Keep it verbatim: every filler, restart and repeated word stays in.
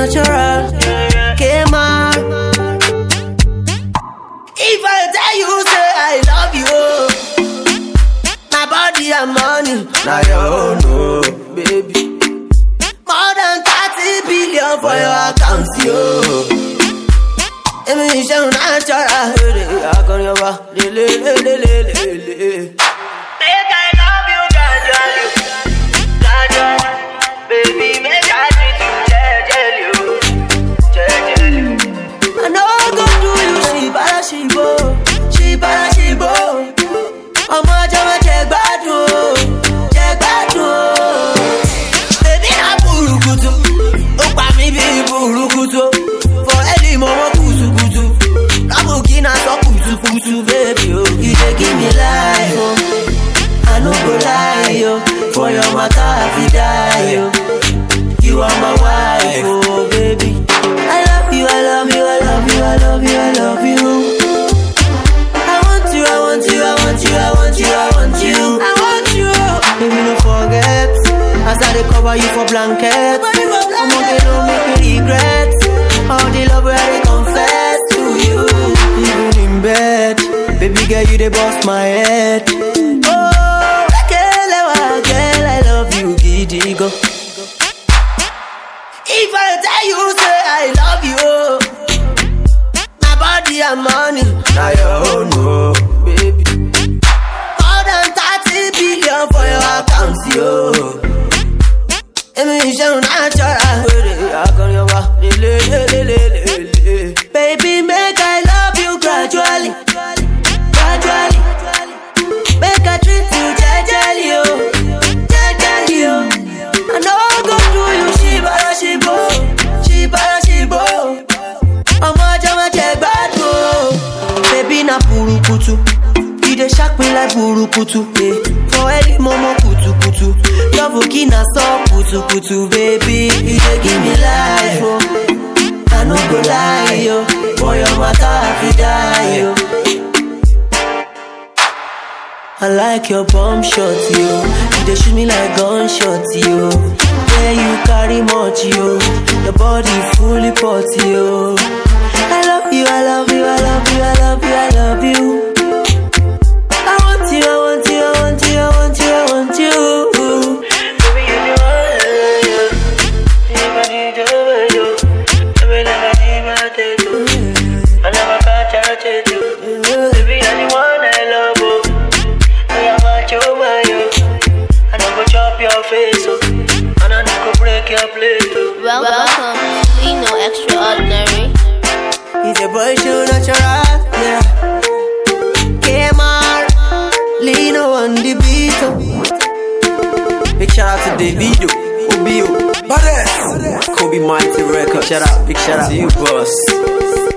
natural. K-Mar. If I tell you, say I love you, my body and money, now your own, oh, baby. More than thirty billion for your account, yo. Emission natural. I can your back. Make I love you, gradually, gradually. Baby, make I treat you, gently, gently. I know I go do you, she bada she bo, she bada she bo. Ọmọ ọjọ́ máa jẹ gbádùn, jẹ gbádùn. Baby na burukutu, ó pa mí bí burukutu. For early momo kutukutu, Rabuki na so kutukutu, baby oh. You dey give me life oh, I no go lie oh. For your matter I fit die oh. You are my wife oh, baby. I love you, I love you, I love you, I love you, I love you. I want you, I want you, I want you, I want you, I want you, I want you. Baby no forget, as I dey cover you for blanket. I'ma get no make me regret all the love where I confess to you. Even in bed, baby girl you dey bust my head. Oh, Kelewa girl I love you, giddy go. If I tell you say I love you, my body and money, now your own oh, baby. More than thirty billion for your account, yo. Emission natural. I can your back. Baby, make I love you gradually, gradually. Make I treat you gently, oh, gently, oh. I know I go do you, she bada she bo, she bada she bo. Ọmọ ọjọ́ máa jẹ gbádùn. Baby na burukutu, you dey shock me like burukutu. Yeah. For early momo kutukutu, love key na so kutukutu, baby. You dey give me life, oh. I no go lie, yo. For your matter, I fit die, yo. I like your bomb shot, yo. You dey shoot me like gunshot, yo. Yeah, you carry much, yo. Your body fully pot, yo. I love you, I love you, I love you, I love you, I love you. I want you, I want you, I want you, I want you, I want you. Baby, you the one, everybody do it, yo. Every time I see my tattoo, I never catch a tattoo. Baby, you're the one I love, oh. I want you, my yo. I never chop your face, oh. And I never break your plate, oh. Welcome, Lino Extraordinary. He's a boy, show natural, yeah. K-Mar, Lino on the beat, oh. Big shout out to Davido, Obio, Badass, Kobe Mighty Records. Shout out, big shout out to you, boss.